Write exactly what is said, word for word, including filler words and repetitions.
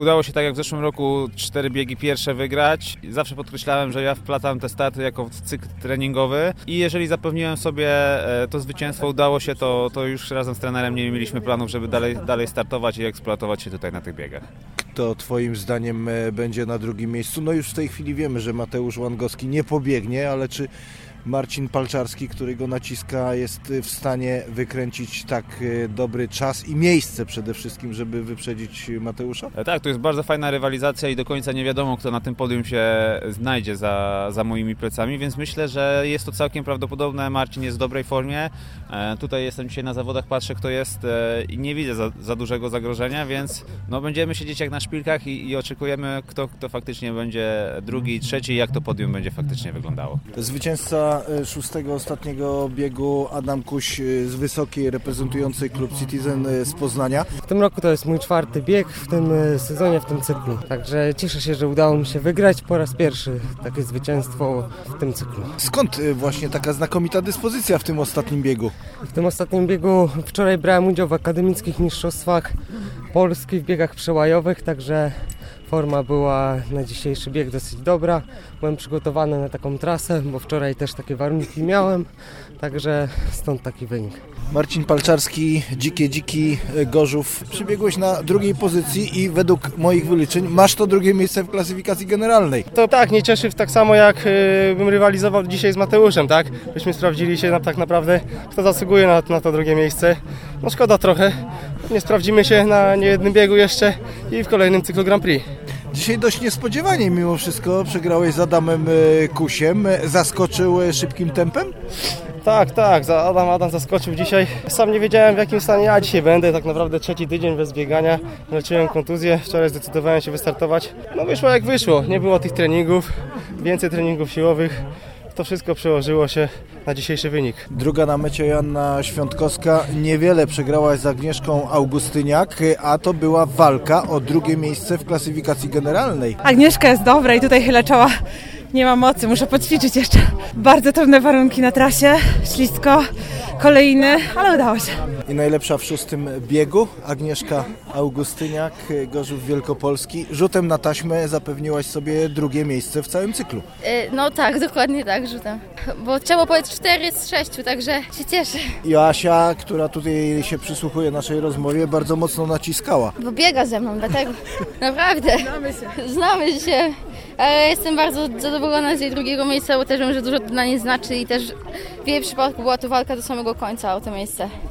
Udało się tak jak w zeszłym roku cztery biegi pierwsze wygrać. Zawsze podkreślałem, że ja wplatam te starty jako cykl treningowy i jeżeli zapewniłem sobie to zwycięstwo, udało się, to, to już razem z trenerem nie mieliśmy planów, żeby dalej, dalej startować i eksploatować się tutaj na tych biegach. Kto twoim zdaniem będzie na drugim miejscu? No już w tej chwili wiemy, że Mateusz Łangowski nie pobiegnie, ale czy Marcin Palczarski, który go naciska, jest w stanie wykręcić tak dobry czas i miejsce przede wszystkim, żeby wyprzedzić Mateusza? Tak, to jest bardzo fajna rywalizacja i do końca nie wiadomo, kto na tym podium się znajdzie za, za moimi plecami, więc myślę, że jest to całkiem prawdopodobne. Marcin jest w dobrej formie. Tutaj jestem dzisiaj na zawodach, patrzę, kto jest i nie widzę za, za dużego zagrożenia, więc no, będziemy siedzieć jak na szpilkach i, i oczekujemy, kto, kto faktycznie będzie drugi, trzeci i jak to podium będzie faktycznie wyglądało. Zwycięzca szóstego ostatniego biegu Adam Kuś z Wysokiej, reprezentujący klub Citizen z Poznania. W tym roku to jest mój czwarty bieg w tym sezonie, w tym cyklu. Także cieszę się, że udało mi się wygrać po raz pierwszy takie zwycięstwo w tym cyklu. Skąd właśnie taka znakomita dyspozycja w tym ostatnim biegu? W tym ostatnim biegu wczoraj brałem udział w akademickich mistrzostwach Polski w biegach przełajowych, także forma była na dzisiejszy bieg dosyć dobra. Byłem przygotowany na taką trasę, bo wczoraj też takie warunki miałem, także stąd taki wynik. Marcin Palczarski, Dzikie Dziki, Gorzów. Przybiegłeś na drugiej pozycji i według moich wyliczeń masz to drugie miejsce w klasyfikacji generalnej. To tak, nie cieszy tak samo jak y, bym rywalizował dzisiaj z Mateuszem, tak? Byśmy sprawdzili się na, tak naprawdę, kto zasługuje na, na to drugie miejsce. No szkoda trochę, nie sprawdzimy się na niejednym biegu jeszcze i w kolejnym cyklu Grand Prix. Dzisiaj dość niespodziewanie mimo wszystko przegrałeś z Adamem Kusiem. Zaskoczył szybkim tempem? Tak, tak, Adam, Adam zaskoczył dzisiaj. Sam nie wiedziałem, w jakim stanie ja dzisiaj będę. Tak naprawdę trzeci tydzień bez biegania. Leczyłem kontuzję, wczoraj zdecydowałem się wystartować. No wyszło jak wyszło, nie było tych treningów, więcej treningów siłowych. To wszystko przełożyło się na dzisiejszy wynik. Druga na mecie Joanna Świątkowska. Niewiele przegrałaś z Agnieszką Augustyniak, a to była walka o drugie miejsce w klasyfikacji generalnej. Agnieszka jest dobra i tutaj chylę czoła. Nie ma mocy, muszę poćwiczyć jeszcze. Bardzo trudne warunki na trasie, ślisko, kolejny, ale udało się. I najlepsza w szóstym biegu Agnieszka Augustyniak, Gorzów Wielkopolski. Rzutem na taśmę zapewniłaś sobie drugie miejsce w całym cyklu. No tak, dokładnie tak, rzutem. Bo trzeba powiedzieć cztery z sześciu, także się cieszę. Joasia, która tutaj się przysłuchuje naszej rozmowie, bardzo mocno naciskała. Bo biega ze mną, dlatego naprawdę. Znamy się. Znamy się. Ale jestem bardzo zadowolona z jej drugiego miejsca, bo też wiem, że dużo dla niej znaczy i też w jej przypadku była to walka do samego końca o to miejsce.